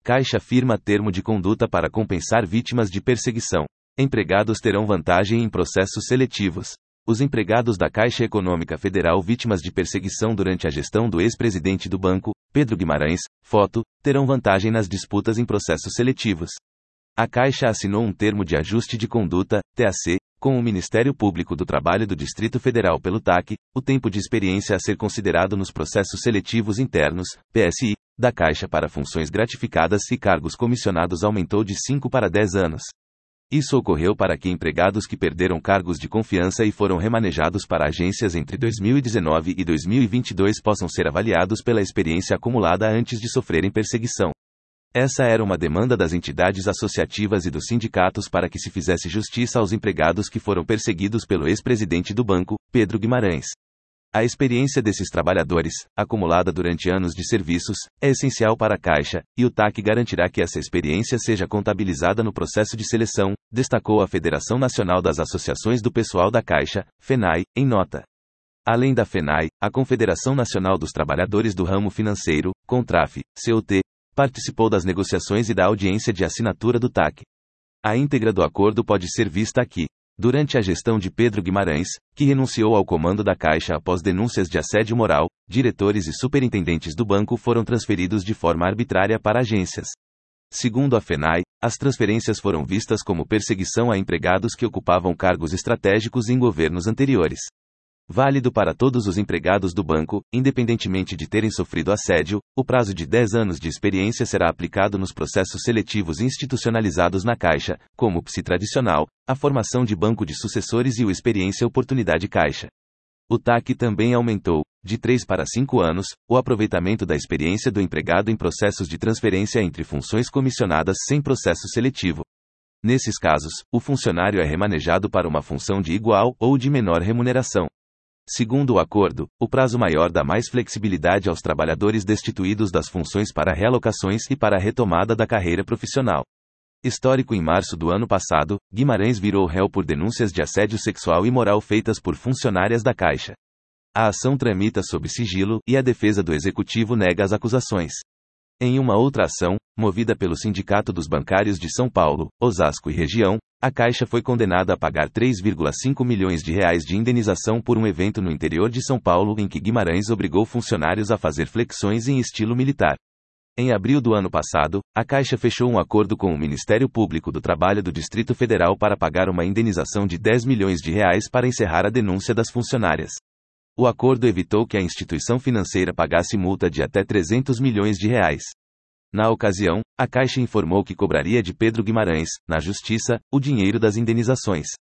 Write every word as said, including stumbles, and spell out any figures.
Caixa firma termo de conduta para compensar vítimas de perseguição. Empregados terão vantagem em processos seletivos. Os empregados da Caixa Econômica Federal vítimas de perseguição durante a gestão do ex-presidente do banco, Pedro Guimarães, foto, terão vantagem nas disputas em processos seletivos. A Caixa assinou um termo de ajuste de conduta, T A C, com o Ministério Público do Trabalho do Distrito Federal pelo T A C, o tempo de experiência a ser considerado nos processos seletivos internos, P S I, da Caixa para funções gratificadas e cargos comissionados aumentou de cinco para dez anos. Isso ocorreu para que empregados que perderam cargos de confiança e foram remanejados para agências entre dois mil e dezenove e dois mil e vinte e dois possam ser avaliados pela experiência acumulada antes de sofrerem perseguição. Essa era uma demanda das entidades associativas e dos sindicatos para que se fizesse justiça aos empregados que foram perseguidos pelo ex-presidente do banco, Pedro Guimarães. A experiência desses trabalhadores, acumulada durante anos de serviços, é essencial para a Caixa, e o T A C garantirá que essa experiência seja contabilizada no processo de seleção, destacou a Federação Nacional das Associações do Pessoal da Caixa, FENAI, em nota. Além da FENAI, a Confederação Nacional dos Trabalhadores do Ramo Financeiro, CONTRAF, C O T, participou das negociações e da audiência de assinatura do T A C. A íntegra do acordo pode ser vista aqui. Durante a gestão de Pedro Guimarães, que renunciou ao comando da Caixa após denúncias de assédio moral, diretores e superintendentes do banco foram transferidos de forma arbitrária para agências. Segundo a FENAI, as transferências foram vistas como perseguição a empregados que ocupavam cargos estratégicos em governos anteriores. Válido para todos os empregados do banco, independentemente de terem sofrido assédio, o prazo de dez anos de experiência será aplicado nos processos seletivos institucionalizados na Caixa, como o P S I tradicional, a formação de banco de sucessores e o Experiência Oportunidade Caixa. O T A C também aumentou, de três para cinco anos, o aproveitamento da experiência do empregado em processos de transferência entre funções comissionadas sem processo seletivo. Nesses casos, o funcionário é remanejado para uma função de igual ou de menor remuneração. Segundo o acordo, o prazo maior dá mais flexibilidade aos trabalhadores destituídos das funções para realocações e para a retomada da carreira profissional. Histórico: em março do ano passado, Guimarães virou réu por denúncias de assédio sexual e moral feitas por funcionárias da Caixa. A ação tramita sob sigilo e a defesa do executivo nega as acusações. Em uma outra ação, movida pelo Sindicato dos Bancários de São Paulo, Osasco e região, a Caixa foi condenada a pagar três vírgula cinco milhões de reais de indenização por um evento no interior de São Paulo em que Guimarães obrigou funcionários a fazer flexões em estilo militar. Em abril do ano passado, a Caixa fechou um acordo com o Ministério Público do Trabalho do Distrito Federal para pagar uma indenização de dez milhões de reais para encerrar a denúncia das funcionárias. O acordo evitou que a instituição financeira pagasse multa de até trezentos milhões de reais. Na ocasião, a Caixa informou que cobraria de Pedro Guimarães, na Justiça, o dinheiro das indenizações.